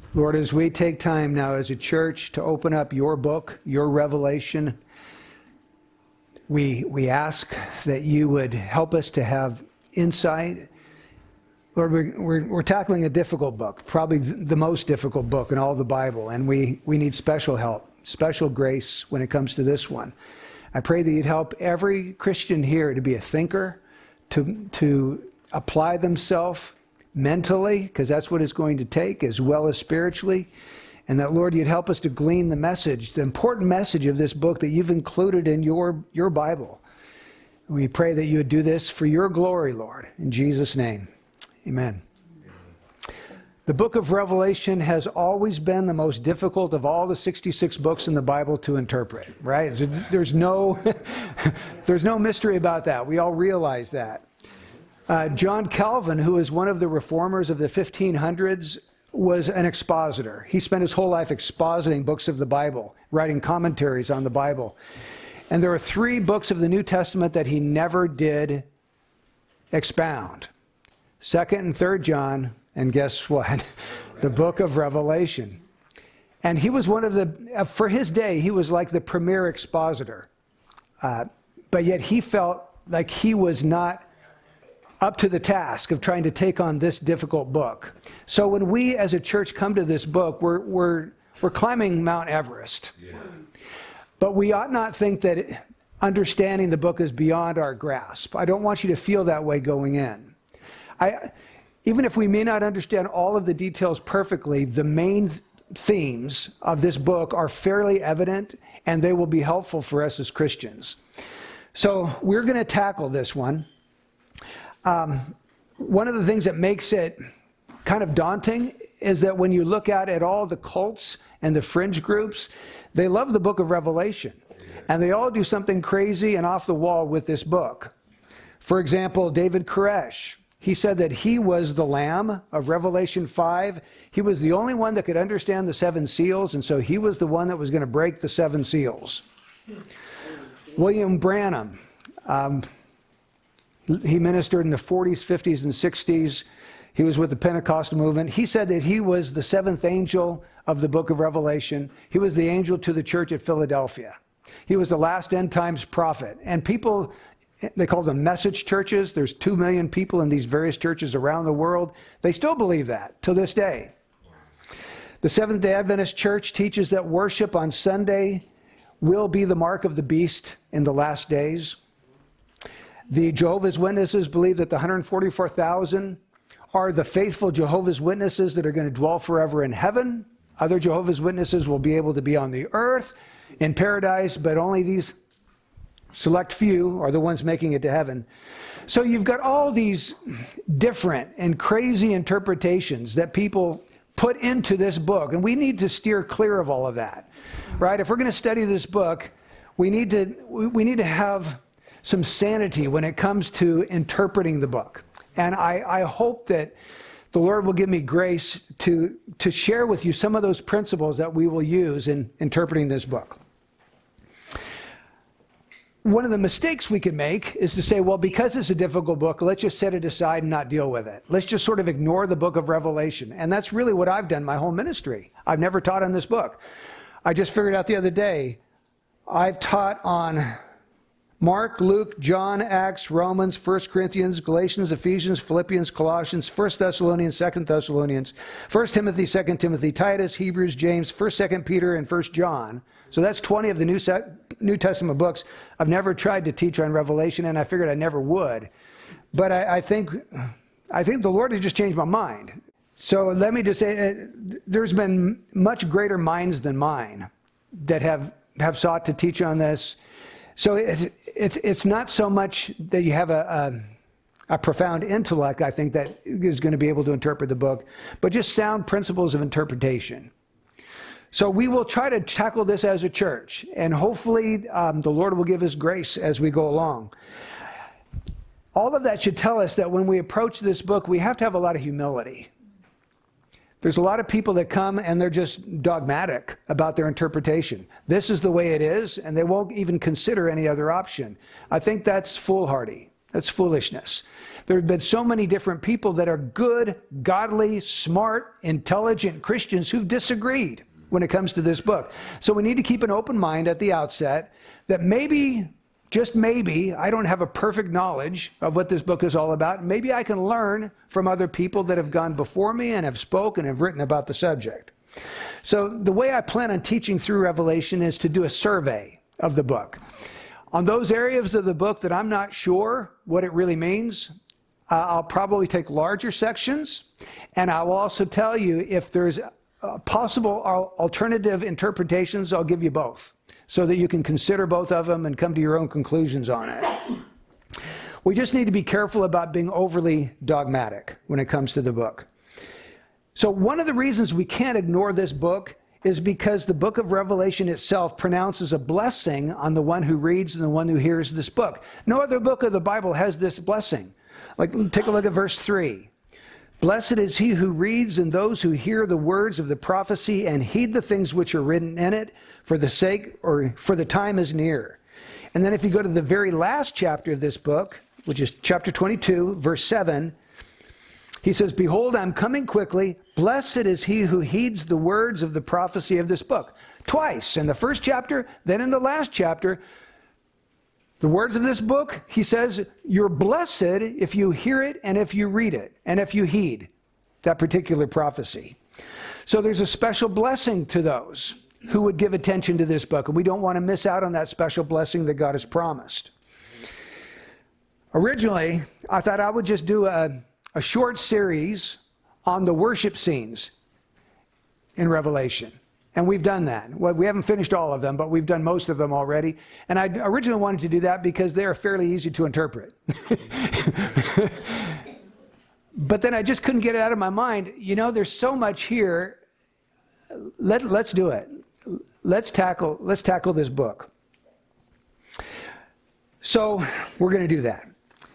Lord, as we take time now as a church to open up your book, your revelation, we ask that you would help us to have insight. Lord, we're tackling a difficult book, probably the most difficult book in all the Bible, and we need special help, special grace when it comes to this one. I pray that you'd help every Christian here to be a thinker, to apply themselves mentally, because that's what it's going to take, as well as spiritually. And that, Lord, you'd help us to glean the message, the important message of this book that you've included in your Bible. We pray that you would do this for your glory, Lord. In Jesus' name, amen. The book of Revelation has always been the most difficult of all the 66 books in the Bible to interpret, right? There's no mystery about that. We all realize that. John Calvin, who is one of the reformers of the 1500s, was an expositor. He spent his whole life expositing books of the Bible, writing commentaries on the Bible. And there are 3 books of the New Testament that he never did expound. 2nd and 3rd John, and guess what? The book of Revelation. And he was one of the, for his day, he was like the premier expositor. But yet he felt like he was not up to the task of trying to take on this difficult book. So when we as a church come to this book, we're climbing Mount Everest. Yeah. But we ought not think that understanding the book is beyond our grasp. I don't want you to feel that way going in. Even if we may not understand all of the details perfectly, the main themes of this book are fairly evident, and they will be helpful for us as Christians. So we're going to tackle this one. One of the things that makes it kind of daunting is that when you look at all the cults and the fringe groups, they love the book of Revelation. And they all do something crazy and off the wall with this book. For example, David Koresh, he said that he was the Lamb of Revelation 5. He was the only one that could understand the 7 seals, and so he was the one that was going to break the 7 seals. William Branham, he ministered in the 40s, 50s, and 60s. He was with the Pentecostal movement. He said that he was the 7th angel of the book of Revelation. He was the angel to the church at Philadelphia. He was the last end times prophet. And people, they call them message churches. There's 2 million people in these various churches around the world. They still believe that to this day. The Seventh-day Adventist Church teaches that worship on Sunday will be the mark of the beast in the last days. The Jehovah's Witnesses believe that the 144,000 are the faithful Jehovah's Witnesses that are going to dwell forever in heaven. Other Jehovah's Witnesses will be able to be on the earth in paradise, but only these select few are the ones making it to heaven. So you've got all these different and crazy interpretations that people put into this book, and we need to steer clear of all of that, right? If we're going to study this book, we need to have some sanity when it comes to interpreting the book. And I hope that the Lord will give me grace to share with you some of those principles that we will use in interpreting this book. One of the mistakes we can make is to say, well, because it's a difficult book, let's just set it aside and not deal with it. Let's just sort of ignore the book of Revelation. And that's really what I've done my whole ministry. I've never taught on this book. I just figured out the other day, I've taught on Mark, Luke, John, Acts, Romans, 1 Corinthians, Galatians, Ephesians, Philippians, Colossians, 1 Thessalonians, 2 Thessalonians, 1 Timothy, 2 Timothy, Titus, Hebrews, James, 1, 2 Peter, and 1 John. So that's 20 of the New Testament books. I've never tried to teach on Revelation, and I figured I never would. But I think the Lord has just changed my mind. So let me just say, there's been much greater minds than mine that have sought to teach on this. So it's not so much that you have a profound intellect, I think, that is going to be able to interpret the book, but just sound principles of interpretation. So we will try to tackle this as a church, and hopefully the Lord will give us grace as we go along. All of that should tell us that when we approach this book, we have to have a lot of humility. There's a lot of people that come and they're just dogmatic about their interpretation. This is the way it is, and they won't even consider any other option. I think that's foolhardy. That's foolishness. There have been so many different people that are good, godly, smart, intelligent Christians who've disagreed when it comes to this book. So we need to keep an open mind at the outset that maybe, just maybe, I don't have a perfect knowledge of what this book is all about. Maybe I can learn from other people that have gone before me and have spoken and have written about the subject. So the way I plan on teaching through Revelation is to do a survey of the book. On those areas of the book that I'm not sure what it really means, I'll probably take larger sections, and I will also tell you if there's possible alternative interpretations, I'll give you both, so that you can consider both of them and come to your own conclusions on it. We just need to be careful about being overly dogmatic when it comes to the book. So one of the reasons we can't ignore this book is because the book of Revelation itself pronounces a blessing on the one who reads and the one who hears this book. No other book of the Bible has this blessing. Like, take a look at verse 3. Blessed is he who reads and those who hear the words of the prophecy and heed the things which are written in it, for the time is near. And then if you go to the very last chapter of this book, which is chapter 22, verse 7, he says, behold, I'm coming quickly. Blessed is he who heeds the words of the prophecy of this book. Twice, in the first chapter, then in the last chapter, the words of this book, he says, you're blessed if you hear it and if you read it and if you heed that particular prophecy. So there's a special blessing to those who would give attention to this book, and we don't want to miss out on that special blessing that God has promised. Originally, I thought I would just do a short series on the worship scenes in Revelation. And we've done that. Well, we haven't finished all of them, but we've done most of them already. And I originally wanted to do that because they are fairly easy to interpret. But then I just couldn't get it out of my mind. You know, there's so much here. Let's do it. Let's tackle this book. So we're going to do that.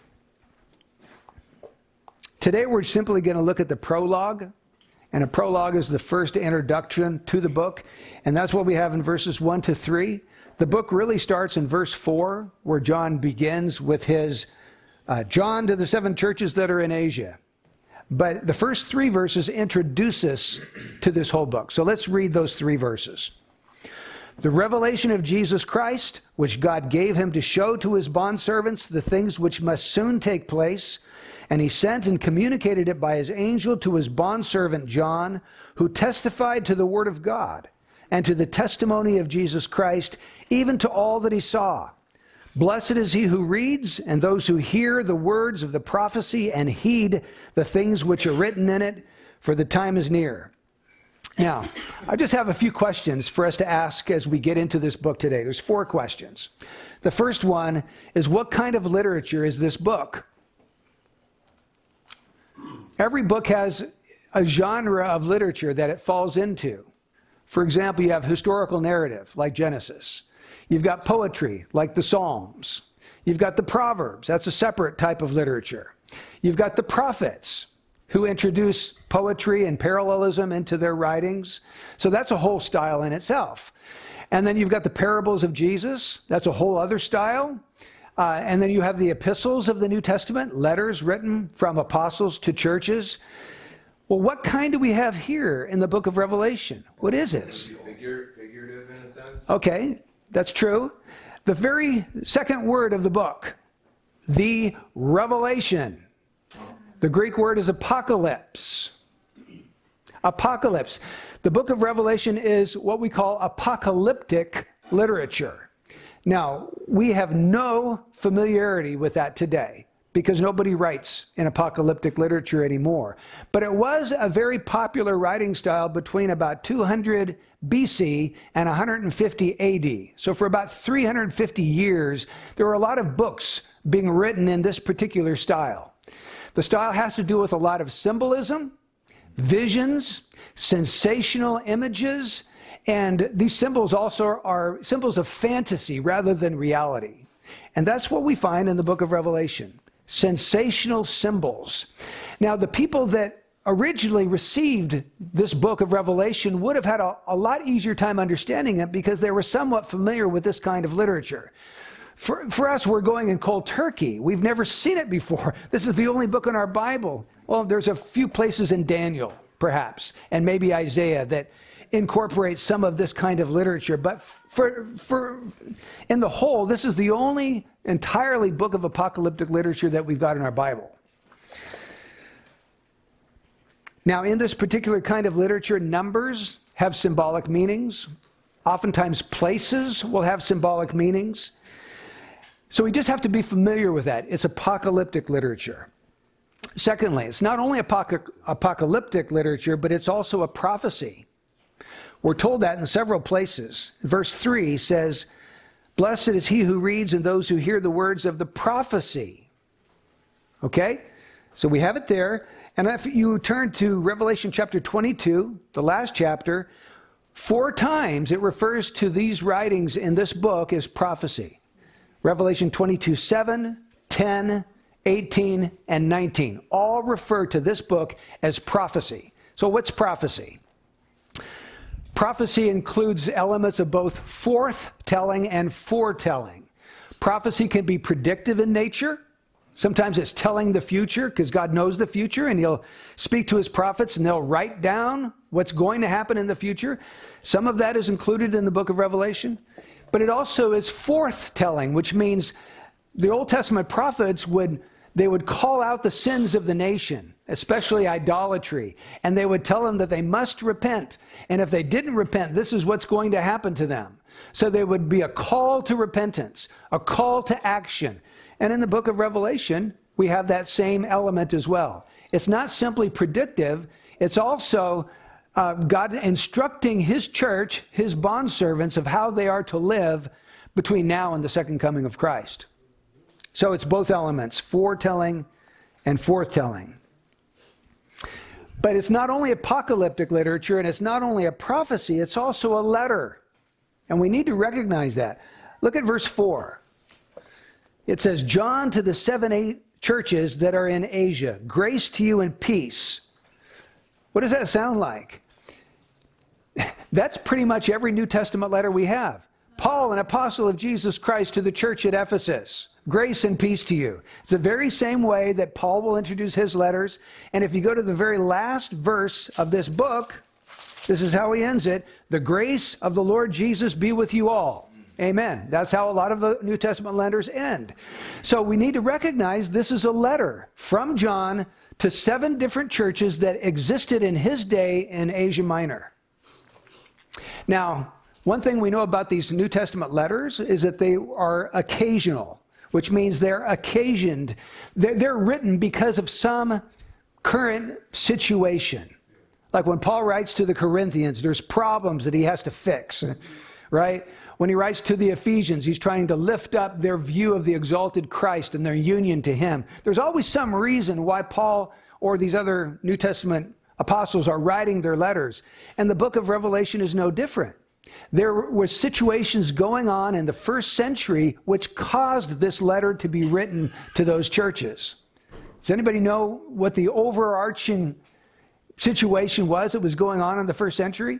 Today we're simply going to look at the prologue, and a prologue is the first introduction to the book, and that's what we have in verses 1 to 3. The book really starts in verse 4, where John begins with his John to the 7 churches that are in Asia. But the first 3 verses introduce us to this whole book. So let's read those 3 verses. The revelation of Jesus Christ, which God gave him to show to his bondservants the things which must soon take place, and he sent and communicated it by his angel to his bondservant John, who testified to the word of God and to the testimony of Jesus Christ, even to all that he saw. Blessed is he who reads and those who hear the words of the prophecy and heed the things which are written in it, for the time is near. Now, I just have a few questions for us to ask as we get into this book today. There's 4 questions. The first one is, what kind of literature is this book? Every book has a genre of literature that it falls into. For example, you have historical narrative, like Genesis. You've got poetry, like the Psalms. You've got the Proverbs. That's a separate type of literature. You've got the prophets, who introduce poetry and parallelism into their writings. So that's a whole style in itself. And then you've got the parables of Jesus. That's a whole other style. And then you have the epistles of the New Testament, letters written from apostles to churches. Well, what kind do we have here in the book of Revelation? What is this? Figurative in a sense. Okay, that's true. The very second word of the book, the revelation. The Greek word is apocalypse. Apocalypse. The book of Revelation is what we call apocalyptic literature. Now, we have no familiarity with that today because nobody writes in apocalyptic literature anymore. But it was a very popular writing style between about 200 BC and 150 AD. So for about 350 years, there were a lot of books being written in this particular style. The style has to do with a lot of symbolism, visions, sensational images, and these symbols also are symbols of fantasy rather than reality. And that's what we find in the book of Revelation, sensational symbols. Now, the people that originally received this book of Revelation would have had a lot easier time understanding it because they were somewhat familiar with this kind of literature. For us, we're going in cold turkey. We've never seen it before. This is the only book in our Bible. Well, there's a few places in Daniel, perhaps, and maybe Isaiah that incorporate some of this kind of literature. But in the whole, this is the only entirely book of apocalyptic literature that we've got in our Bible. Now, in this particular kind of literature, numbers have symbolic meanings. Oftentimes, places will have symbolic meanings. So we just have to be familiar with that. It's apocalyptic literature. Secondly, it's not only apocalyptic literature, but it's also a prophecy. We're told that in several places. Verse 3 says, "Blessed is he who reads and those who hear the words of the prophecy." Okay? So we have it there. And if you turn to Revelation chapter 22, the last chapter, 4 times it refers to these writings in this book as prophecy. Revelation 22:7, 10, 18, and 19 all refer to this book as prophecy. So what's prophecy? Prophecy includes elements of both forthtelling and foretelling. Prophecy can be predictive in nature. Sometimes it's telling the future because God knows the future and he'll speak to his prophets and they'll write down what's going to happen in the future. Some of that is included in the book of Revelation. But it also is forthtelling, which means the Old Testament prophets would call out the sins of the nation, especially idolatry, and they would tell them that they must repent. And if they didn't repent, this is what's going to happen to them. So there would be a call to repentance, a call to action. And in the book of Revelation, we have that same element as well. It's not simply predictive, it's also God instructing his church, his bondservants, of how they are to live between now and the second coming of Christ. So it's both elements, foretelling and forthtelling. But it's not only apocalyptic literature and it's not only a prophecy, it's also a letter. And we need to recognize that. Look at verse 4. It says, "John to the 7 churches that are in Asia, grace to you and peace." What does that sound like? That's pretty much every New Testament letter we have. Paul, an apostle of Jesus Christ, to the church at Ephesus. Grace and peace to you. It's the very same way that Paul will introduce his letters. And if you go to the very last verse of this book, this is how he ends it. "The grace of the Lord Jesus be with you all." Amen. That's how a lot of the New Testament letters end. So we need to recognize this is a letter from John to 7 different churches that existed in his day in Asia Minor. Now, one thing we know about these New Testament letters is that they are occasional, which means they're occasioned. They're written because of some current situation. Like when Paul writes to the Corinthians, there's problems that he has to fix, right? When he writes to the Ephesians, he's trying to lift up their view of the exalted Christ and their union to him. There's always some reason why Paul or these other New Testament apostles are writing their letters. And the book of Revelation is no different. There were situations going on in the first century which caused this letter to be written to those churches. Does anybody know what the overarching situation was that was going on in the first century?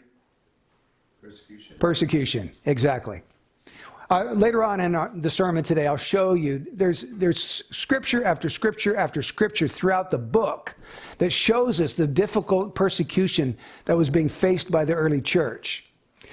Persecution, exactly. Later on in the sermon today, I'll show you there's scripture after scripture after scripture throughout the book that shows us the difficult persecution that was being faced by the early church.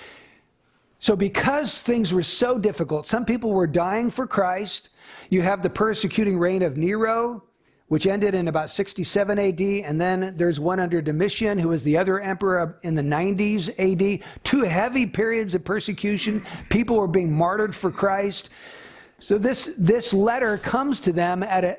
So because things were so difficult, some people were dying for Christ. You have the persecuting reign of Nero, which ended in about 67 AD, and then there's one under Domitian, who was the other emperor in the 90s AD. 2 heavy periods of persecution. People were being martyred for Christ. So this letter comes to them at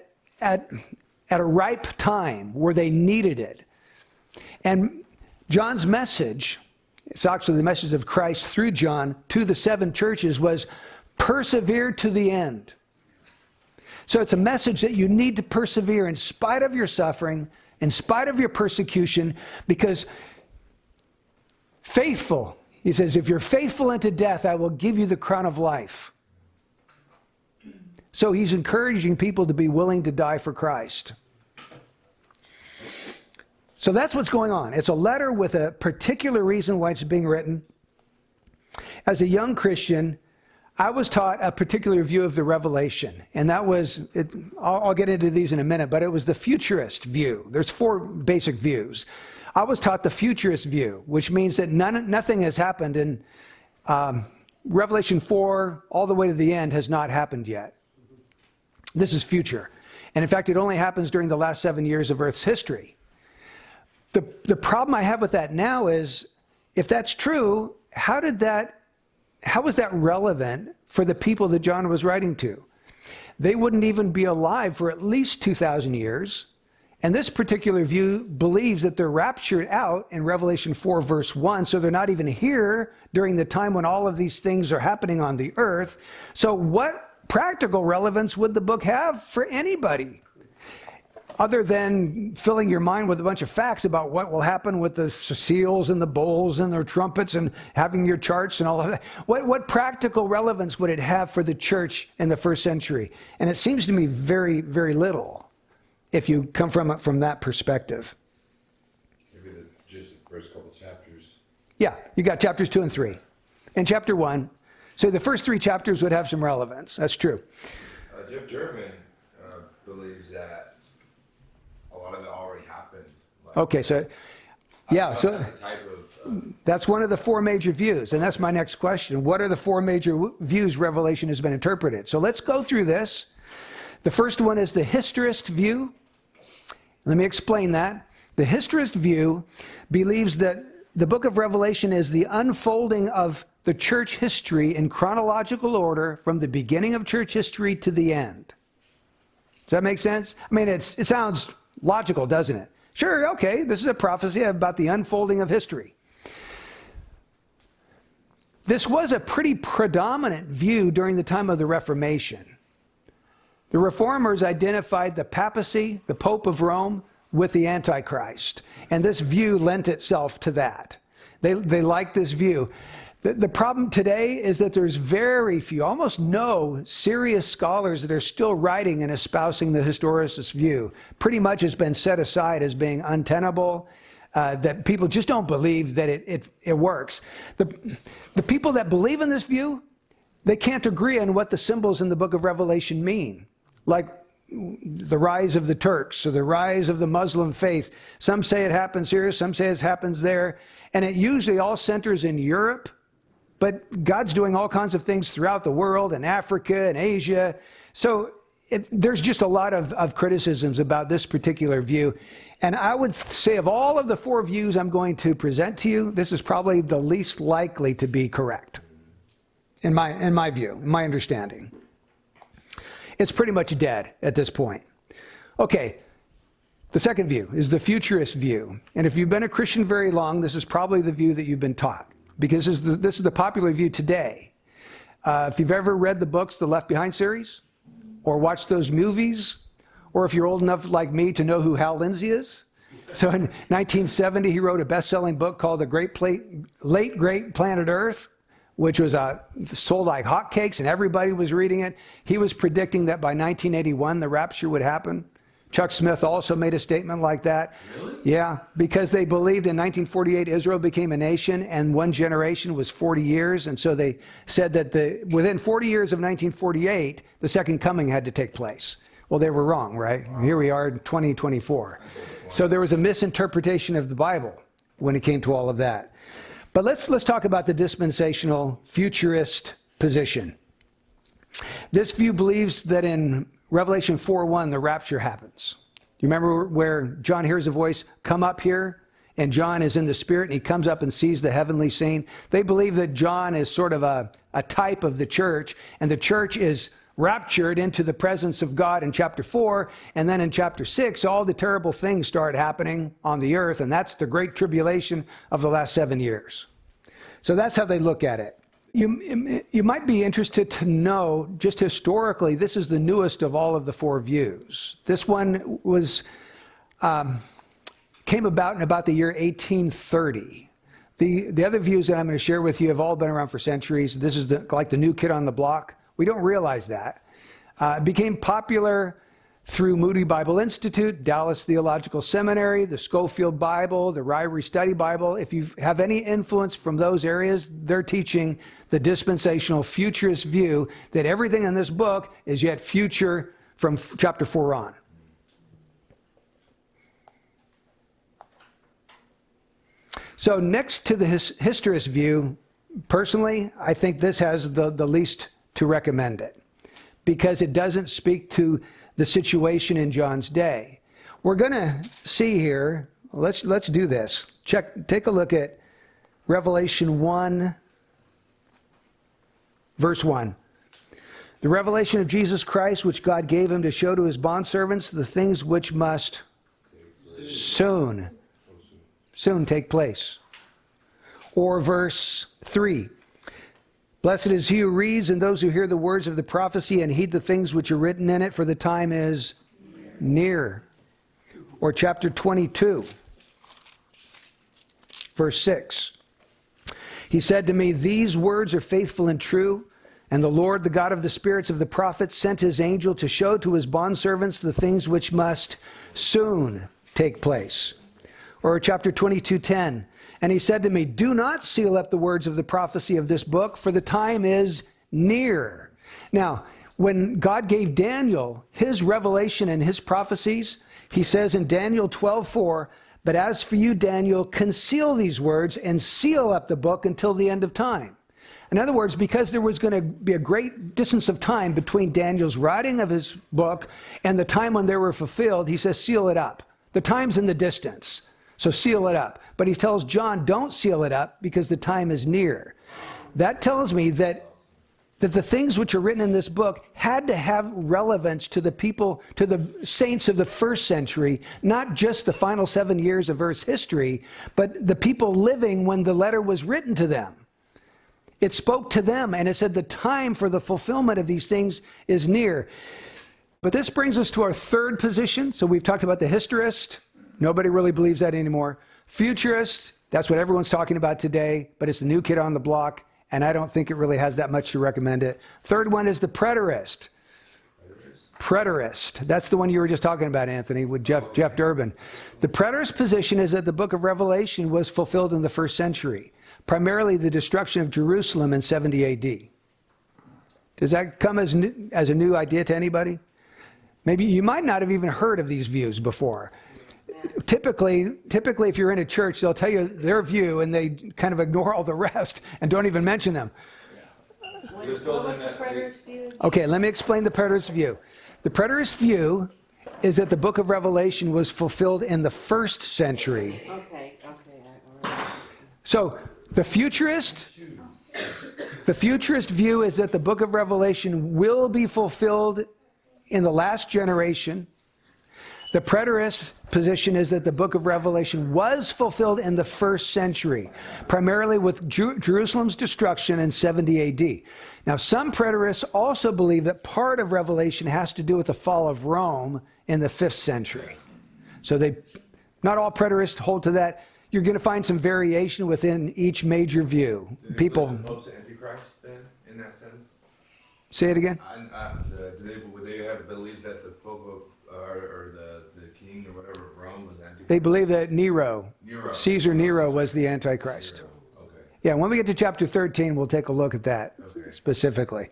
a ripe time where they needed it. And John's message, it's actually the message of Christ through John to the 7 churches, was persevere to the end. So it's a message that you need to persevere in spite of your suffering, in spite of your persecution, because faithful, he says, if you're faithful unto death, I will give you the crown of life. So he's encouraging people to be willing to die for Christ. So that's what's going on. It's a letter with a particular reason why it's being written. As a young Christian, I was taught a particular view of the revelation, and that was, I'll get into these in a minute, but it was the futurist view. There's 4 basic views. I was taught the futurist view, which means that nothing has happened, and Revelation 4, all the way to the end, has not happened yet. This is future. And in fact, it only happens during the last 7 years of Earth's history. The problem I have with that now is, if that's true, how was that relevant for the people that John was writing to? They wouldn't even be alive for at least 2,000 years. And this particular view believes that they're raptured out in Revelation 4, verse 1, so they're not even here during the time when all of these things are happening on the earth. So what practical relevance would the book have for anybody? Other than filling your mind with a bunch of facts about what will happen with the seals and the bowls and their trumpets and having your charts and all of that. What practical relevance would it have for the church in the first century? And it seems to me very, very little, if you come from it from that perspective. Maybe just the first couple chapters. Yeah, you got chapters 2 and 3. And chapter 1. So the first 3 chapters would have some relevance. That's true. Jeff German believes that a lot of it already happened. Okay, so, yeah, so that's a type of, that's one of the 4 major views, and that's my next question. What are the 4 major views Revelation has been interpreted? So let's go through this. The first one is the historist view. Let me explain that. The historist view believes that the book of Revelation is the unfolding of the church history in chronological order from the beginning of church history to the end. Does that make sense? I mean, it sounds logical, doesn't it? Sure, okay, this is a prophecy about the unfolding of history. This was a pretty predominant view during the time of the Reformation. The Reformers identified the papacy, the Pope of Rome, with the Antichrist. And this view lent itself to that. They liked this view. The problem today is that there's very few, almost no serious scholars that are still writing and espousing the historicist view. Pretty much has been set aside as being untenable, that people just don't believe that it works. The people that believe in this view, they can't agree on what the symbols in the book of Revelation mean. Like the rise of the Turks or the rise of the Muslim faith. Some say it happens here, some say it happens there. And it usually all centers in Europe. But God's doing all kinds of things throughout the world, in Africa and Asia. So there's just a lot of criticisms about this particular view. And I would say of all of the 4 views I'm going to present to you, this is probably the least likely to be correct, in my view, in my understanding. It's pretty much dead at this point. Okay, the second view is the futurist view. And if you've been a Christian very long, this is probably the view that you've been taught, because this is the popular view today. If you've ever read the books, the Left Behind series, or watched those movies, or if you're old enough like me to know who Hal Lindsey is. So in 1970, he wrote a best-selling book called The Late Great Planet Earth, which was sold like hotcakes, and everybody was reading it. He was predicting that by 1981, the rapture would happen. Chuck Smith also made a statement like that. Really? Yeah, because they believed in 1948 Israel became a nation, and one generation was 40 years. And so they said that within 40 years of 1948, the second coming had to take place. Well, they were wrong, right? Here we are in 2024. So there was a misinterpretation of the Bible when it came to all of that. But let's talk about the dispensational futurist position. This view believes that in Revelation 4:1, the rapture happens. You remember where John hears a voice, "Come up here," and John is in the Spirit, and he comes up and sees the heavenly scene? They believe that John is sort of a type of the church, and the church is raptured into the presence of God in chapter 4, and then in chapter 6, all the terrible things start happening on the earth, and that's the great tribulation of the last 7 years. So that's how they look at it. You might be interested to know, just historically, this is the newest of all of the 4 views. This one came about in about the year 1830. The other views that I'm going to share with you have all been around for centuries. This is like the new kid on the block. We don't realize that. It became popular through Moody Bible Institute, Dallas Theological Seminary, the Schofield Bible, the Ryrie Study Bible. If you have any influence from those areas, they're teaching the dispensational futurist view that everything in this book is yet future from chapter 4 on. So next to the historist view, personally, I think this has the least to recommend it, because it doesn't speak to the situation in John's day. We're going to see here, let's do this. Take a look at Revelation 1, verse 1. The revelation of Jesus Christ, which God gave him to show to his bondservants the things which must soon take place. Or verse 3. Blessed is he who reads and those who hear the words of the prophecy and heed the things which are written in it, for the time is near. Or chapter 22, verse 6. He said to me, these words are faithful and true, and the Lord, the God of the spirits of the prophets, sent his angel to show to his bondservants the things which must soon take place. Or chapter 22:10. And he said to me, do not seal up the words of the prophecy of this book, for the time is near. Now, when God gave Daniel his revelation and his prophecies, he says in Daniel 12:4, but as for you, Daniel, conceal these words and seal up the book until the end of time. In other words, because there was going to be a great distance of time between Daniel's writing of his book and the time when they were fulfilled, he says, seal it up. The time's in the distance, so seal it up. But he tells John, don't seal it up because the time is near. That tells me that the things which are written in this book had to have relevance to the people, to the saints of the first century, not just the final 7 years of Earth's history, but the people living when the letter was written to them. It spoke to them, and it said the time for the fulfillment of these things is near. But this brings us to our third position. So we've talked about the historist. Nobody really believes that anymore. Futurist, that's what everyone's talking about today, but it's the new kid on the block, and I don't think it really has that much to recommend it. Third one is the preterist. Preterist. That's the one you were just talking about, Anthony, with Jeff Durbin. The preterist position is that the book of Revelation was fulfilled in the first century, primarily the destruction of Jerusalem in 70 AD. Does that come as a new idea to anybody? Maybe you might not have even heard of these views before. Typically, if you're in a church, they'll tell you their view, and they kind of ignore all the rest and don't even mention them. What was the preterist view? Okay, let me explain the preterist view. The preterist view is that the book of Revelation was fulfilled in the first century. Okay. All right. So the futurist view is that the book of Revelation will be fulfilled in the last generation. The preterist position is that the book of Revelation was fulfilled in the first century, primarily with Jerusalem's destruction in 70 AD. Now, some preterists also believe that part of Revelation has to do with the fall of Rome in the 5th century. So not all preterists hold to that. You're going to find some variation within each major view. People. Pope's Antichrist, then, in that sense? Say it again. Would they have believed that the Pope or the king or whatever of Rome was Antichrist? They believe that Caesar Nero was the Antichrist. Okay. Yeah, when we get to chapter 13, we'll take a look at that specifically.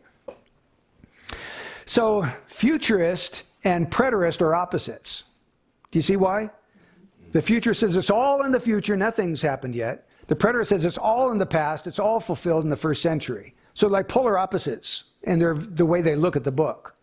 So, futurist and preterist are opposites. Do you see why? The futurist says it's all in the future, nothing's happened yet. The preterist says it's all in the past, it's all fulfilled in the first century. So, like polar opposites in the way they look at the book.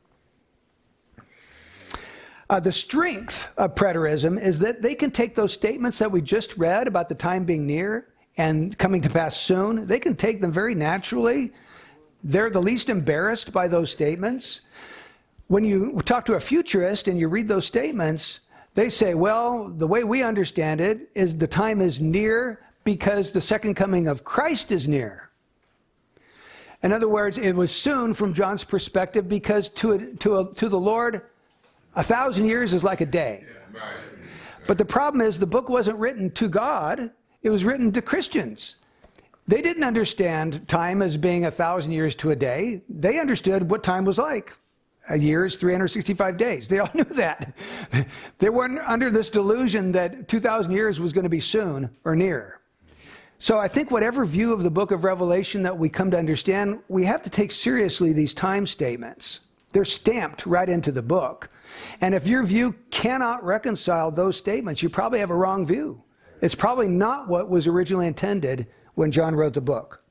The strength of preterism is that they can take those statements that we just read about the time being near and coming to pass soon, they can take them very naturally. They're the least embarrassed by those statements. When you talk to a futurist and you read those statements, they say, well, the way we understand it is the time is near because the second coming of Christ is near. In other words, it was soon from John's perspective because to the Lord, 1,000 years is like a day. Yeah, right. But the problem is the book wasn't written to God. It was written to Christians. They didn't understand time as being 1,000 years to a day. They understood what time was like A year is 365 days. They all knew that. They weren't under this delusion that 2,000 years was going to be soon or near. So I think whatever view of the book of Revelation that we come to understand, we have to take seriously these time statements. They're stamped right into the book. And if your view cannot reconcile those statements, you probably have a wrong view. It's probably not what was originally intended when John wrote the book.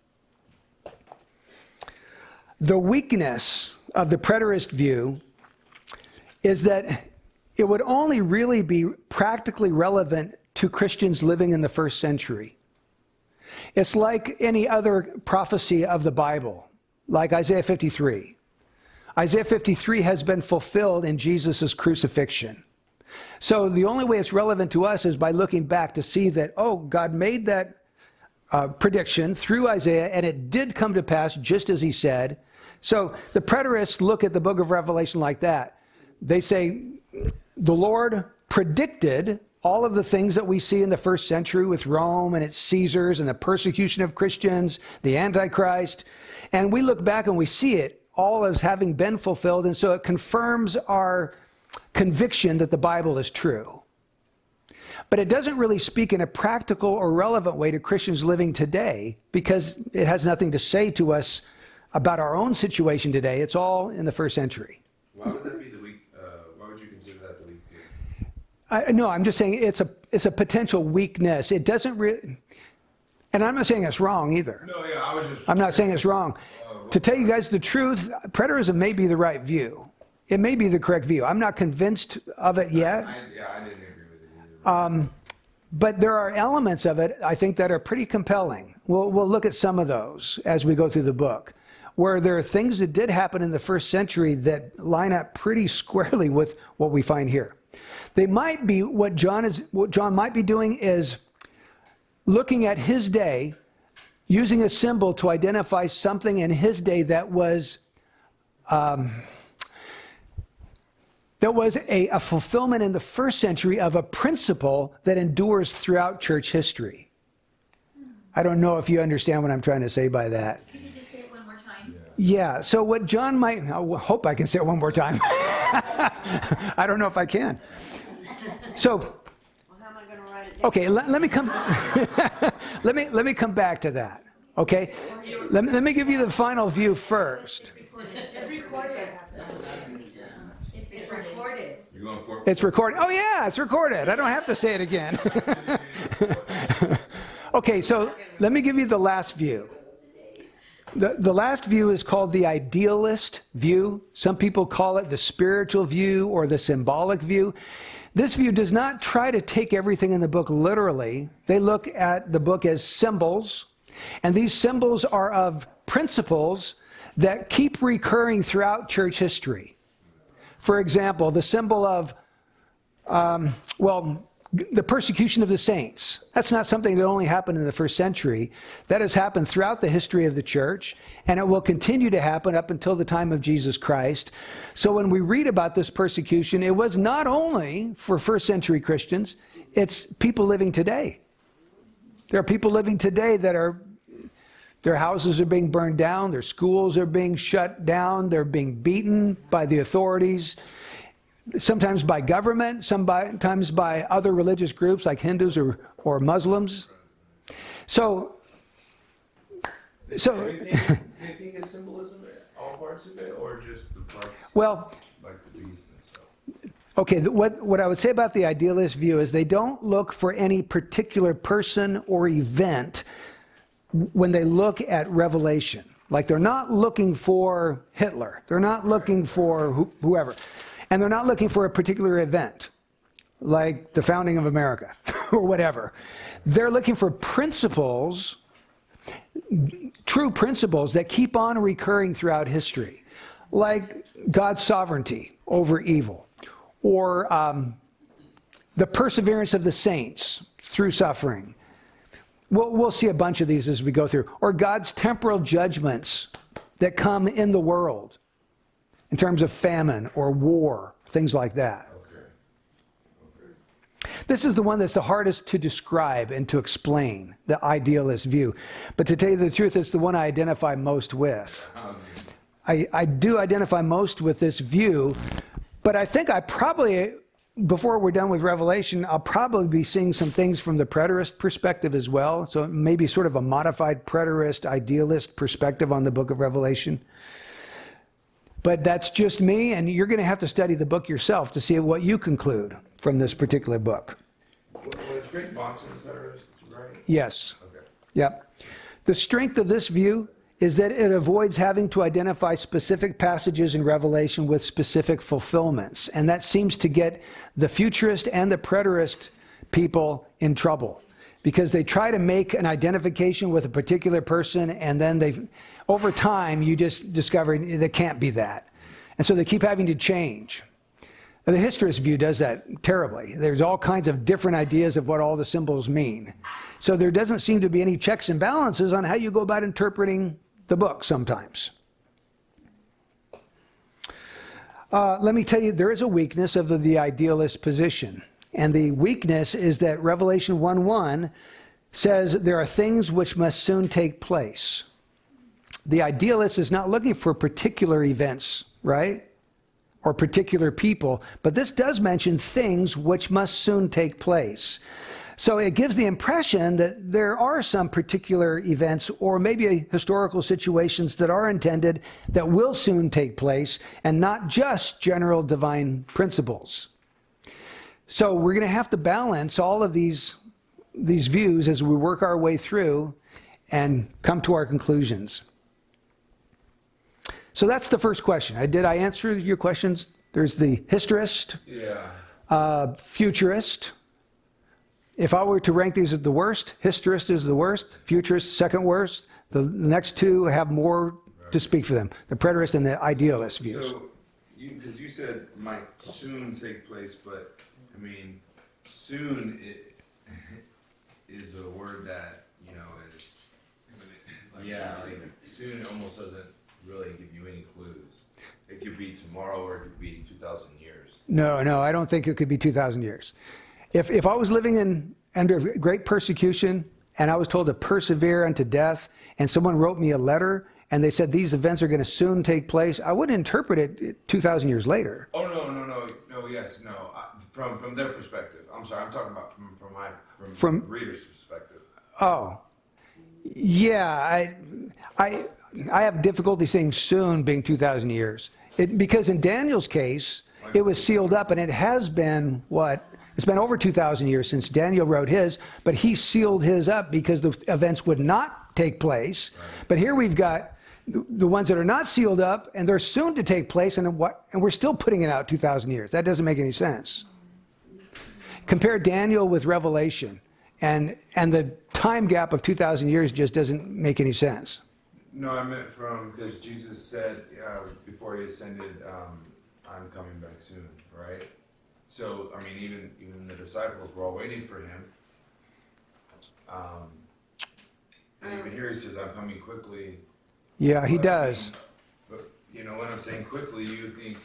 The weakness of the preterist view is that it would only really be practically relevant to Christians living in the first century. It's like any other prophecy of the Bible, like Isaiah 53. Isaiah 53 has been fulfilled in Jesus' crucifixion. So the only way it's relevant to us is by looking back to see that, oh, God made that prediction through Isaiah, and it did come to pass just as he said. So the preterists look at the book of Revelation like that. They say, the Lord predicted all of the things that we see in the first century with Rome and its Caesars and the persecution of Christians, the Antichrist. And we look back and we see it all as having been fulfilled. And so it confirms our conviction that the Bible is true. But it doesn't really speak in a practical or relevant way to Christians living today because it has nothing to say to us about our own situation today. It's all in the first century. Why would that be the weak? Why would you consider that the weak view? No, I'm just saying it's a potential weakness. It doesn't really, and I'm not saying it's wrong either. No, yeah, I was just. I'm not saying it's wrong. To tell you guys the truth, preterism may be the right view. It may be the correct view. I'm not convinced of it yet. I didn't agree with it either. But there are elements of it, I think, that are pretty compelling. We'll look at some of those as we go through the book, where there are things that did happen in the first century that line up pretty squarely with what we find here. They might be, what John might be doing is looking at his day, using a symbol to identify something in his day that was a fulfillment in the first century of a principle that endures throughout church history. I don't know if you understand what I'm trying to say by that. Could you just say it one more time? Yeah, so what John might, I hope I can say it one more time. I don't know if I can. So, Well, how am I going to write it down? okay, let me come, let me come back to that, okay? Let me give you the final view first. It's recorded. It's recorded. You're going for It's recorded. Oh yeah, it's recorded. I don't have to say it again. Okay, so let me give you the last view. The last view is called the idealist view. Some people call it the spiritual view or the symbolic view. This view does not try to take everything in the book literally. They look at the book as symbols, and these symbols are of principles that keep recurring throughout church history. For example, the symbol of, the persecution of the saints. That's not something that only happened in the first century. That has happened throughout the history of the church, and it will continue to happen up until the time of Jesus Christ. So when we read about this persecution, it was not only for first century Christians, it's people living today. There are people living today that their houses are being burned down, their schools are being shut down, they're being beaten by the authorities, sometimes by government, sometimes by other religious groups like Hindus or Muslims. So Do you think it's symbolism, all parts of it, or just the parts well, like the beast and stuff? okay, what I would say about the idealist view is they don't look for any particular person or event when they look at Revelation. Like they're not looking for Hitler. They're not looking for whoever. And they're not looking for a particular event, like the founding of America or whatever. They're looking for principles, true principles that keep on recurring throughout history, like God's sovereignty over evil, or the perseverance of the saints through suffering. We'll see a bunch of these as we go through. Or God's temporal judgments that come in the world in terms of famine or war, things like that. This is the one that's the hardest to describe and to explain, the idealist view. But to tell you the truth, it's the one I identify most with. I do identify most with this view, but I think I probably, before we're done with Revelation, I'll probably be seeing some things from the preterist perspective as well. So maybe sort of a modified preterist, idealist perspective on the book of Revelation. But that's just me, and you're going to have to study the book yourself to see what you conclude from this particular book. Was Greg Bahnsen preterist, right? Yes. Okay. Yep. The strength of this view is that it avoids having to identify specific passages in Revelation with specific fulfillments. And that seems to get the futurist and the preterist people in trouble, because they try to make an identification with a particular person, and then over time, you just discover they can't be that. And so they keep having to change. And the historist view does that terribly. There's all kinds of different ideas of what all the symbols mean. So there doesn't seem to be any checks and balances on how you go about interpreting the book sometimes. Let me tell you, there is a weakness of the idealist position. And the weakness is that Revelation 1:1 says there are things which must soon take place. The idealist is not looking for particular events, right? Or particular people, but this does mention things which must soon take place. So it gives the impression that there are some particular events or maybe historical situations that are intended that will soon take place, and not just general divine principles. So we're going to have to balance all of these views as we work our way through and come to our conclusions. So that's the first question. Did I answer your questions? There's the historist, futurist. If I were to rank these as the worst, historist is the worst, futurist second worst. The next two have more to speak for them, the preterist and the idealist views. So, because you said might soon take place, but I mean, soon is a word that, is, like soon almost doesn't really give you any clues. It could be tomorrow or it could be 2,000 years. No, I don't think it could be 2,000 years. If I was living under great persecution and I was told to persevere unto death, and someone wrote me a letter and they said these events are going to soon take place, I wouldn't interpret it 2,000 years later. Oh, no. From their perspective. I'm sorry, I'm talking about from reader's perspective. Oh, yeah. I have difficulty saying soon being 2,000 years. Because in Daniel's case, it was sealed up, and it has been, it's been over 2,000 years since Daniel wrote his, but he sealed his up because the events would not take place. Right. But here we've got the ones that are not sealed up, and they're soon to take place, and we're still putting it out 2,000 years. That doesn't make any sense. Compare Daniel with Revelation, and the time gap of 2,000 years just doesn't make any sense. No, I meant because Jesus said before he ascended, I'm coming back soon, right? So, I mean, even the disciples were all waiting for him. And even here he says, I'm coming quickly. Yeah, he does. But, when I'm saying quickly, you think,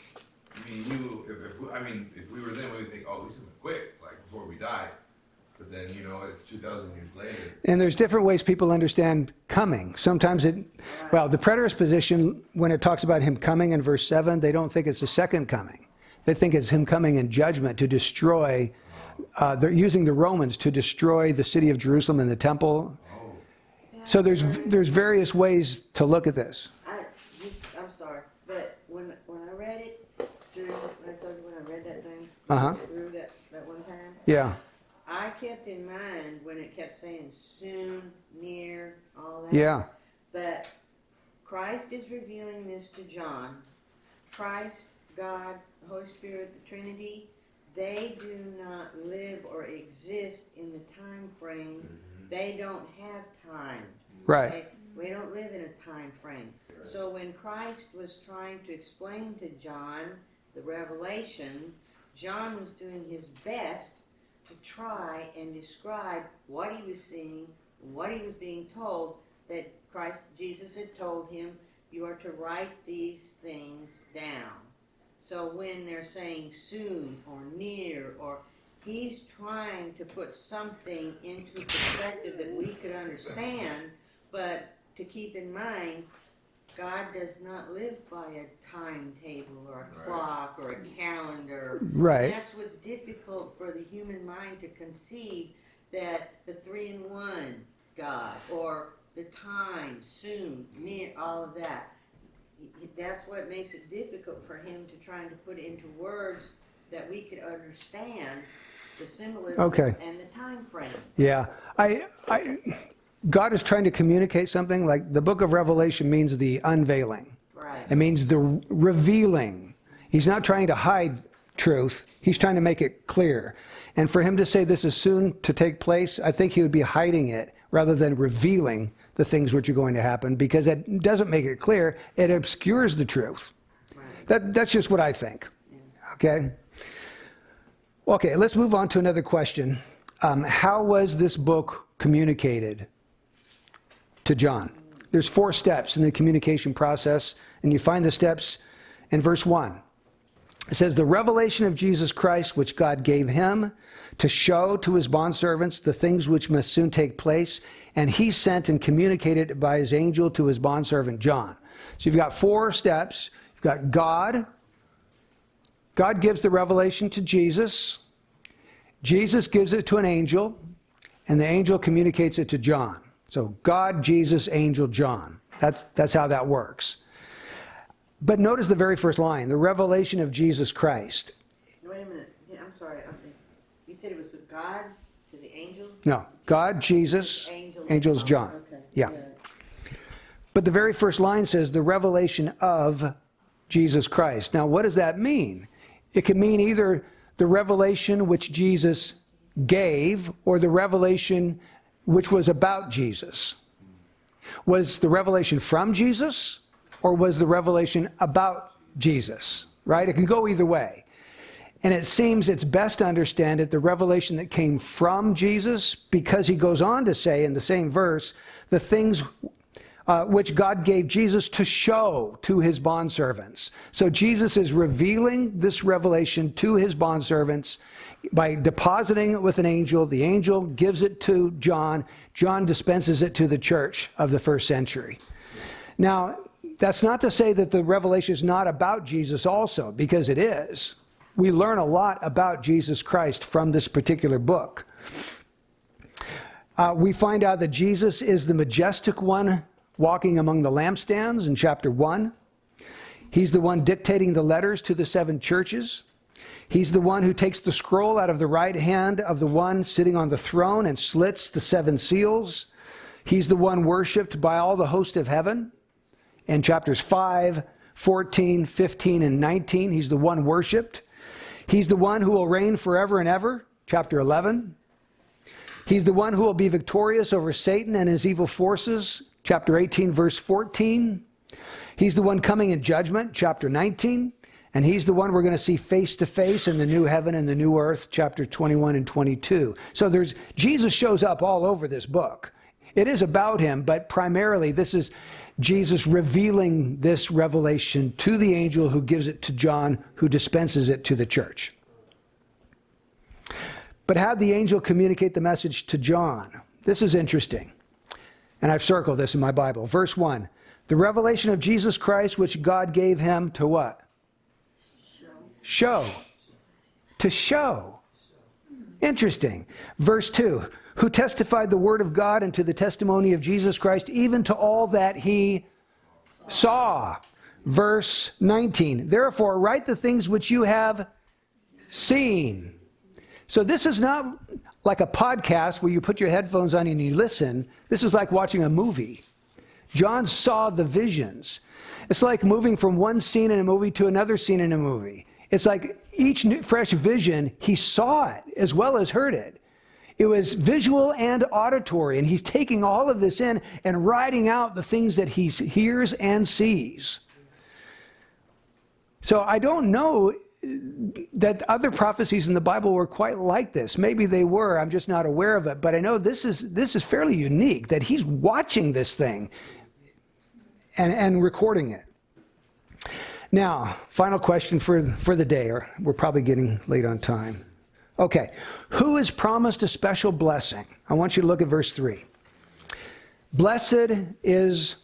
if we were then, we would think, oh, he's coming quick, like before we die. But then, it's 2,000 years later. And there's different ways people understand coming. Sometimes the preterist position, when it talks about him coming in verse 7, they don't think it's the second coming. They think it's him coming in judgment to destroy, they're using the Romans to destroy the city of Jerusalem and the temple. So there's various ways to look at this. I'm sorry, but when I read it, when I read that thing, through that one time, yeah, I kept in mind when it kept saying soon, near, all that. Yeah. But Christ is revealing this to John. Christ, God, the Holy Spirit, the Trinity, they do not live or exist in the time frame. Mm-hmm. They don't have time. Right. We don't live in a time frame. Right. So when Christ was trying to explain to John the revelation, John was doing his best to try and describe what he was seeing, what he was being told, that Jesus had told him, you are to write these things down. So when they're saying soon or near, or he's trying to put something into perspective that we could understand, but to keep in mind, God does not live by a timetable or a clock or a calendar. Right. And that's what's difficult for the human mind to conceive, that the 3-in-1 God, or the time, soon, near, all of that. That's what makes it difficult for him to try to put into words that we could understand the symbolism and the time frame. Yeah. God is trying to communicate something. Like the book of Revelation means the unveiling. Right. It means the revealing. He's not trying to hide truth. He's trying to make it clear. And for him to say this is soon to take place, I think he would be hiding it rather than revealing the things which are going to happen, because it doesn't make it clear. It obscures the truth. Right. That's just what I think. Yeah. Okay, let's move on to another question. How was this book communicated to John? There's 4 steps in the communication process, and you find the steps in verse 1. It says, the revelation of Jesus Christ, which God gave him to show to his bondservants the things which must soon take place, and he sent and communicated it by his angel to his bondservant John. So you've got 4 steps. You've got God. God gives the revelation to Jesus. Jesus gives it to an angel, and the angel communicates it to John. So God, Jesus, angel, John. That's how that works. But notice the very first line, the revelation of Jesus Christ. Wait a minute. I'm sorry. You said it was God to the angel? No. God, Jesus, angel's John. Okay. Yeah. But the very first line says the revelation of Jesus Christ. Now, what does that mean? It can mean either the revelation which Jesus gave or the revelation which was about Jesus. Was the revelation from Jesus or was the revelation about Jesus? Right? It can go either way. And it seems it's best to understand it, the revelation that came from Jesus, because he goes on to say in the same verse, the things which God gave Jesus to show to his bondservants. So Jesus is revealing this revelation to his bondservants by depositing it with an angel. The angel gives it to John. John dispenses it to the church of the first century. Now, that's not to say that the revelation is not about Jesus also, because it is. We learn a lot about Jesus Christ from this particular book. We find out that Jesus is the majestic one walking among the lampstands in chapter 1. He's the one dictating the letters to the 7 churches. He's the one who takes the scroll out of the right hand of the one sitting on the throne and slits the 7 seals. He's the one worshipped by all the host of heaven. In chapters 5, 14, 15, and 19, he's the one worshipped. He's the one who will reign forever and ever, chapter 11. He's the one who will be victorious over Satan and his evil forces, chapter 18, verse 14. He's the one coming in judgment, chapter 19. And he's the one we're going to see face to face in the new heaven and the new earth, chapter 21 and 22. So Jesus shows up all over this book. It is about him, but primarily this is Jesus revealing this revelation to the angel who gives it to John, who dispenses it to the church. But how did the angel communicate the message to John? This is interesting. And I've circled this in my Bible. Verse 1, the revelation of Jesus Christ, which God gave him to what? Show. To show. Interesting. Verse 2, who testified the word of God and to the testimony of Jesus Christ, even to all that he saw. Verse 19, therefore write the things which you have seen. So this is not like a podcast where you put your headphones on and you listen. This is like watching a movie. John saw the visions. It's like moving from one scene in a movie to another scene in a movie. It's like each new, fresh vision, he saw it as well as heard it. It was visual and auditory, and he's taking all of this in and writing out the things that he hears and sees. So I don't know that other prophecies in the Bible were quite like this. Maybe they were, I'm just not aware of it. But I know this is fairly unique, that he's watching this thing and recording it. Now, final question for the day, or we're probably getting late on time. Okay, who is promised a special blessing? I want you to look at verse 3. Blessed is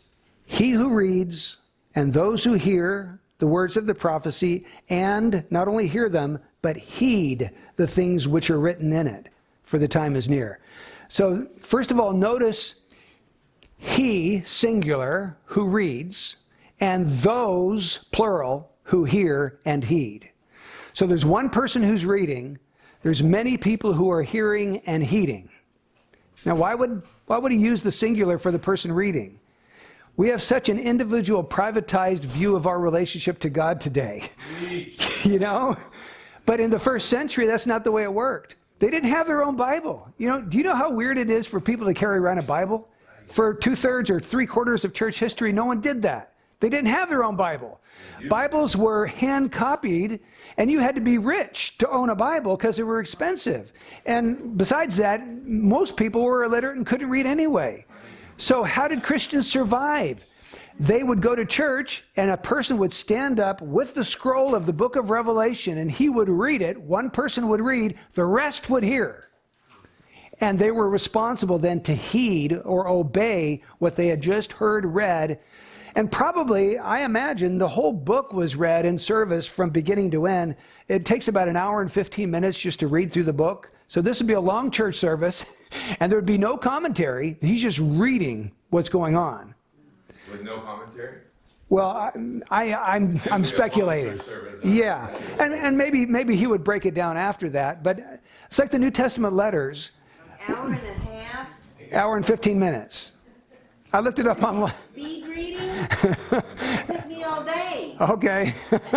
he who reads and those who hear the words of the prophecy and not only hear them, but heed the things which are written in it, for the time is near. So first of all, notice he, singular, who reads, and those, plural, who hear and heed. So there's one person who's reading, there's many people who are hearing and heeding. Now, why would he use the singular for the person reading? We have such an individual, privatized view of our relationship to God today. You know? But in the first century, that's not the way it worked. They didn't have their own Bible. You know, do you know how weird it is for people to carry around a Bible? For 2/3 or 3/4 of church history, no one did that. They didn't have their own Bible. Bibles were hand copied, and you had to be rich to own a Bible because they were expensive. And besides that, most people were illiterate and couldn't read anyway. So how did Christians survive? They would go to church, and a person would stand up with the scroll of the book of Revelation, and he would read it. One person would read, the rest would hear. And they were responsible then to heed or obey what they had just heard read. And probably, I imagine, the whole book was read in service from beginning to end. It takes about an hour and 15 minutes just to read through the book. So this would be a long church service, and there would be no commentary. He's just reading what's going on. With no commentary? Well, I'm speculating. Yeah, and maybe he would break it down after that. But it's like the New Testament letters. An hour and a half? Hour and 15 minutes. I looked it up online. Speed reading? It took me all day. Okay.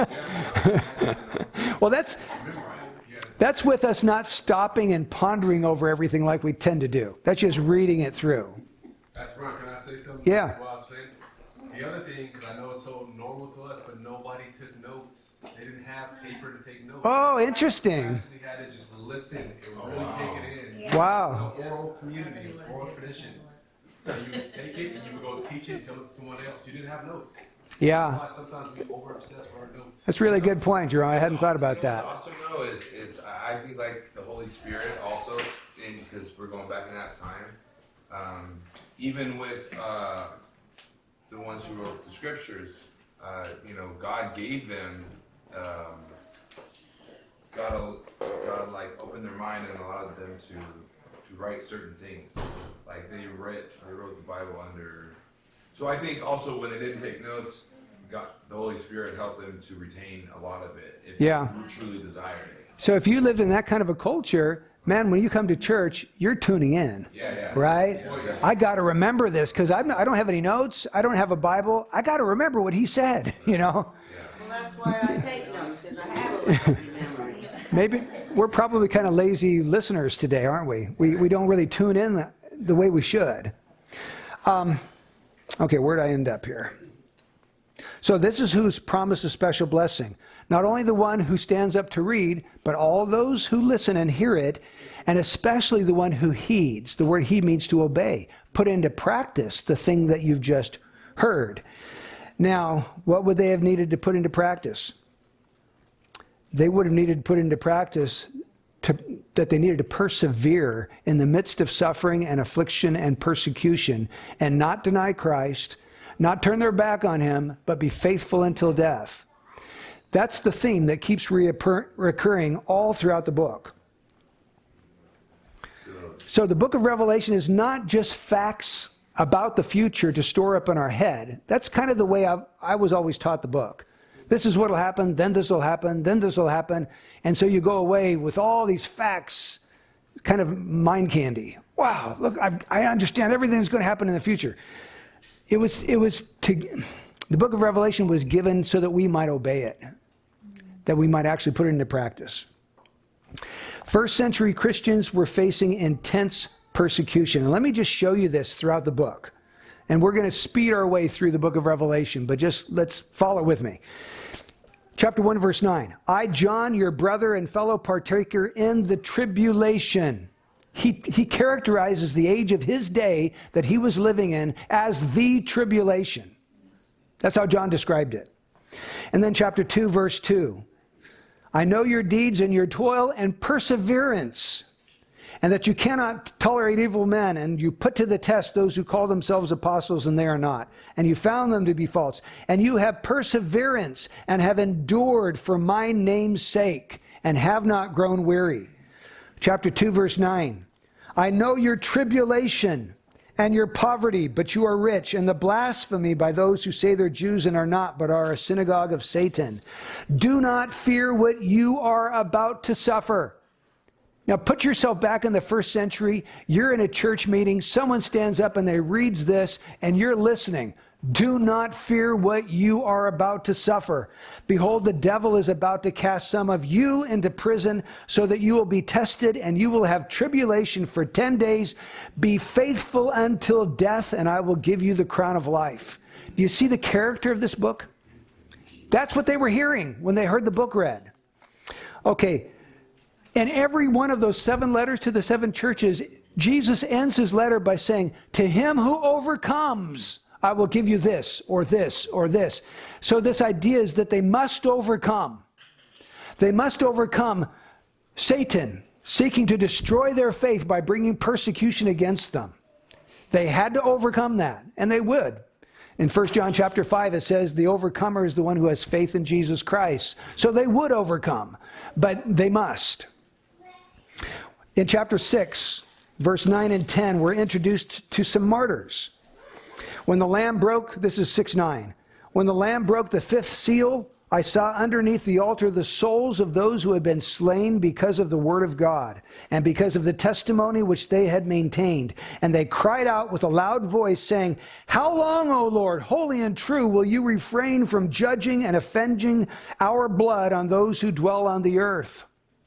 Well, that's with us not stopping and pondering over everything like we tend to do. That's just reading it through. That's Ron, can I say something? Yeah. That's what I was saying. The other thing, because I know it's so normal to us, but nobody took notes. They didn't have paper to take notes. Oh, interesting. They had to just listen and really take it in. Yeah. Wow. It's an oral community. It was oral tradition. So you would take it and you would go teach it and tell it to someone else. You didn't have notes. Yeah. That's why sometimes we over-obsess with our notes. That's a really good point, Jerome. I hadn't thought about that. What's awesome though is I think like the Holy Spirit also, because we're going back in that time, even with the ones who wrote the scriptures, God gave them, God like opened their mind and allowed them to write certain things. Like they wrote the Bible under. So I think also when they didn't take notes, God, the Holy Spirit helped them to retain a lot of it if Yeah. they truly desired it. So if you lived in that kind of a culture, man, when you come to church, you're tuning in. Yeah. Right? Yeah. I got to remember this because I don't have any notes. I don't have a Bible. I got to remember what he said, you know? Well, that's why I take notes, because I have a little memory. Maybe we're probably kind of lazy listeners today, aren't we? We don't really tune in the way we should. Okay, where'd I end up here? So this is who's promised a special blessing. Not only the one who stands up to read, but all those who listen and hear it, and especially the one who heeds. The word heed means to obey. Put into practice the thing that you've just heard. Now, what would they have needed to put into practice? They would have needed to put into practice that they needed to persevere in the midst of suffering and affliction and persecution and not deny Christ, not turn their back on him, but be faithful until death. That's the theme that keeps recurring all throughout the book. So the book of Revelation is not just facts about the future to store up in our head. That's kind of the way I was always taught the book. This is what will happen, then this will happen, then this will happen. And so you go away with all these facts, kind of mind candy. Wow, look, I understand everything that's going to happen in the future. The book of Revelation was given so that we might obey it, that we might actually put it into practice. First century Christians were facing intense persecution. And let me just show you this throughout the book. And we're going to speed our way through the book of Revelation, but just let's follow with me. Chapter 1, verse 9. I, John, your brother and fellow partaker in the tribulation. He characterizes the age of his day that he was living in as the tribulation. That's how John described it. And then chapter 2, verse 2. I know your deeds and your toil and perseverance, and that you cannot tolerate evil men, and you put to the test those who call themselves apostles and they are not, and you found them to be false, and you have perseverance and have endured for my name's sake and have not grown weary. Chapter 2, verse 9. I know your tribulation and your poverty, but you are rich, and the blasphemy by those who say they're Jews and are not, but are a synagogue of Satan. Do not fear what you are about to suffer. Now put yourself back in the first century. You're in a church meeting. Someone stands up and they reads this, and you're listening. Do not fear what you are about to suffer. Behold, the devil is about to cast some of you into prison so that you will be tested and you will have tribulation for 10 days. Be faithful until death, and I will give you the crown of life. Do you see the character of this book? That's what they were hearing when they heard the book read. Okay, in every one of those 7 letters to the 7 churches, Jesus ends his letter by saying, to him who overcomes, I will give you this, or this, or this. So this idea is that they must overcome. They must overcome Satan, seeking to destroy their faith by bringing persecution against them. They had to overcome that, and they would. In 1 John chapter 5, it says the overcomer is the one who has faith in Jesus Christ. So they would overcome, but they must. In chapter 6, verse 9 and 10, we're introduced to some martyrs. When the Lamb broke, this is 6:9. When the Lamb broke the 5th seal, I saw underneath the altar the souls of those who had been slain because of the word of God and because of the testimony which they had maintained. And they cried out with a loud voice, saying, how long, O Lord, holy and true, will you refrain from judging and avenging our blood on those who dwell on the earth?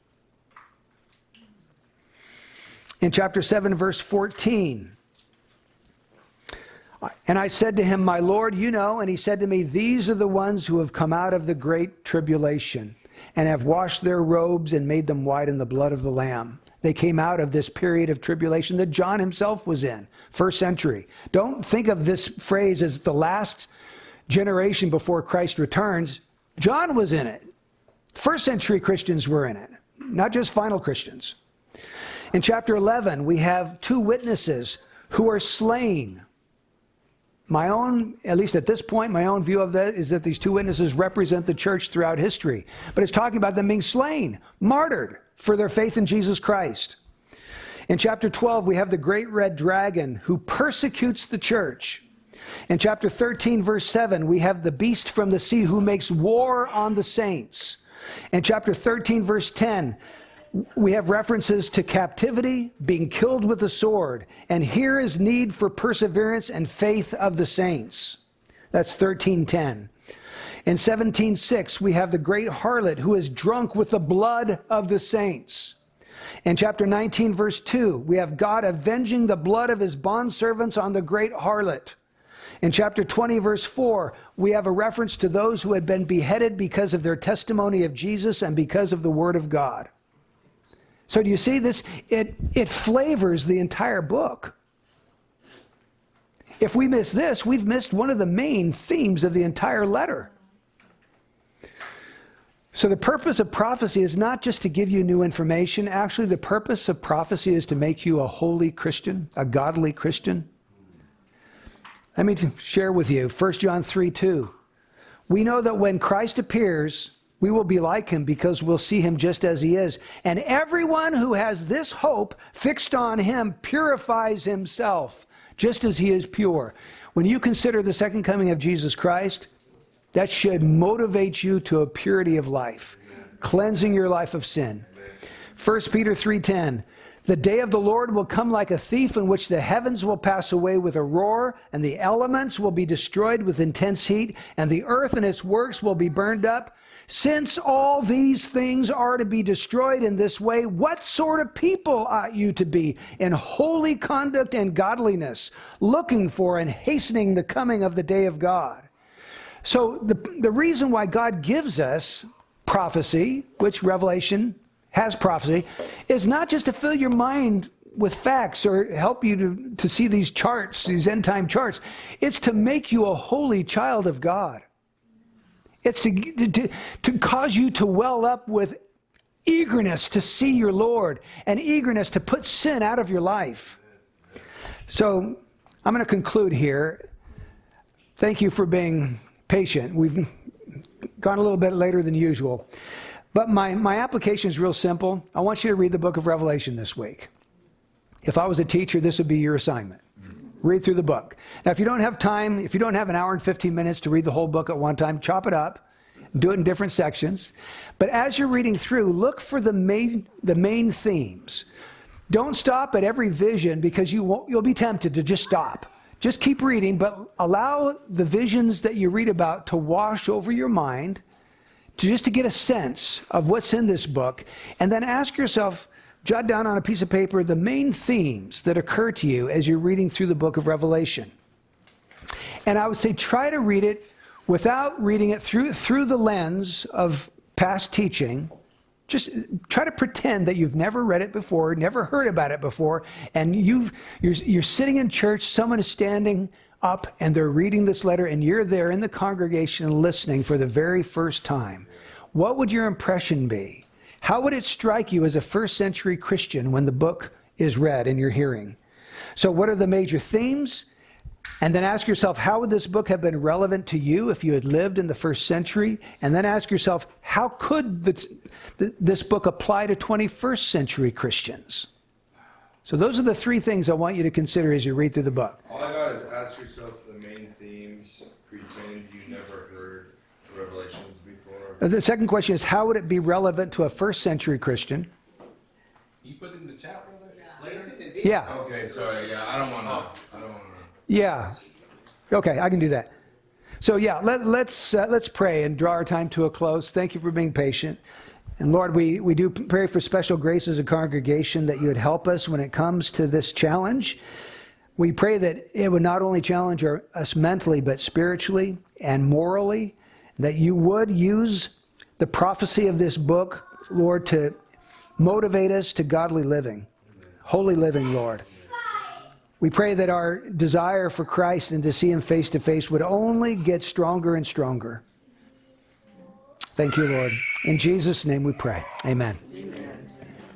In chapter 7, verse 14, and I said to him, my Lord, you know, and he said to me, these are the ones who have come out of the great tribulation and have washed their robes and made them white in the blood of the Lamb. They came out of this period of tribulation that John himself was in, first century. Don't think of this phrase as the last generation before Christ returns. John was in it. First century Christians were in it, not just final Christians. In chapter 11, we have 2 witnesses who are slain. My own, at least at this point, my own view of that is that these 2 witnesses represent the church throughout history. But it's talking about them being slain, martyred for their faith in Jesus Christ. In chapter 12, we have the great red dragon who persecutes the church. In chapter 13, verse 7, we have the beast from the sea who makes war on the saints. In chapter 13, verse 10, we have references to captivity, being killed with the sword, and here is need for perseverance and faith of the saints. That's 13:10. In 17:6, we have the great harlot who is drunk with the blood of the saints. In chapter 19, verse 2, we have God avenging the blood of his bondservants on the great harlot. In chapter 20, verse 4, we have a reference to those who had been beheaded because of their testimony of Jesus and because of the word of God. So do you see this? It flavors the entire book. If we miss this, we've missed one of the main themes of the entire letter. So the purpose of prophecy is not just to give you new information. Actually, the purpose of prophecy is to make you a holy Christian, a godly Christian. Let me share with you 1 John 3:2. We know that when Christ appears, we will be like him because we'll see him just as he is. And everyone who has this hope fixed on him purifies himself just as he is pure. When you consider the second coming of Jesus Christ, that should motivate you to a purity of life, cleansing your life of sin. 1 Peter 3:10, the day of the Lord will come like a thief in which the heavens will pass away with a roar, and the elements will be destroyed with intense heat, and the earth and its works will be burned up. Since all these things are to be destroyed in this way, what sort of people ought you to be in holy conduct and godliness, looking for and hastening the coming of the day of God? So the reason why God gives us prophecy, which Revelation has prophecy, is not just to fill your mind with facts or help you to see these charts, these end-time charts. It's to make you a holy child of God. It's to cause you to well up with eagerness to see your Lord, and eagerness to put sin out of your life. So I'm going to conclude here. Thank you for being patient. We've gone a little bit later than usual. But my application is real simple. I want you to read the book of Revelation this week. If I was a teacher, this would be your assignment. Read through the book. Now, if you don't have time, if you don't have an hour and 15 minutes to read the whole book at one time, chop it up. Do it in different sections. But as you're reading through, look for the main themes. Don't stop at every vision, because you'll be tempted to just stop. Just keep reading, but allow the visions that you read about to wash over your mind, just to get a sense of what's in this book. And then ask yourself, jot down on a piece of paper the main themes that occur to you as you're reading through the book of Revelation. And I would say try to read it without reading it through the lens of past teaching. Just try to pretend that you've never read it before, never heard about it before, and you're sitting in church, someone is standing up and they're reading this letter, and you're there in the congregation listening for the very first time. What would your impression be? How would it strike you as a first century Christian when the book is read in your hearing? So what are the major themes? And then ask yourself, how would this book have been relevant to you if you had lived in the first century? And then ask yourself, how could this book apply to 21st century Christians? So those are the three things I want you to consider as you read through the book. All I got is ask yourself the main themes, pretend you never heard Revelations before. The second question is, how would it be relevant to a first century Christian? You put it in the chat, brother? Yeah. Okay, sorry, yeah, I don't want to. Yeah. Okay, I can do that. So yeah, let's pray and draw our time to a close. Thank you for being patient. And Lord, we do pray for special grace as a congregation, that you would help us when it comes to this challenge. We pray that it would not only challenge us mentally, but spiritually and morally, that you would use the prophecy of this book, Lord, to motivate us to godly living, holy living, Lord. We pray that our desire for Christ and to see him face to face would only get stronger and stronger. Thank you, Lord. In Jesus' name we pray. Amen. Amen.